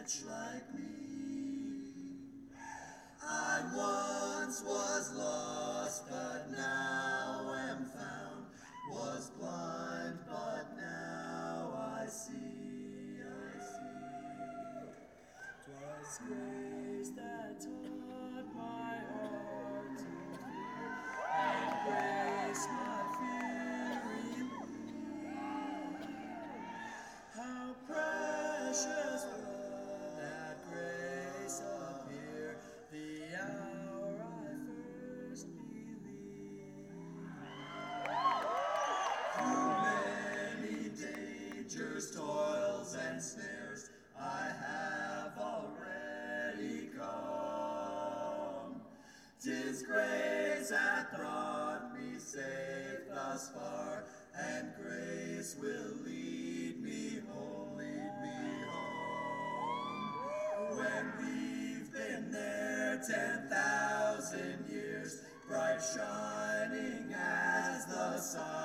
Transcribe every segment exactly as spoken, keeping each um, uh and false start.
wretch like me. I once was lost, but now am found, was blind, but now I see, I see. 'Twas grace that taught my heart to fear, and grace my fear relieved. How precious was that grace appear, the hour I first believed. Through many dangers, toils, and snares, I have already come. 'Tis grace hath brought me safe thus far, and grace will lead me home, lead me home. When we've been there ten thousand years, bright shining as the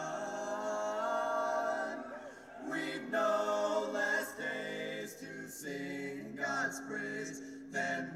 sun, we've no less days to sing God's praise than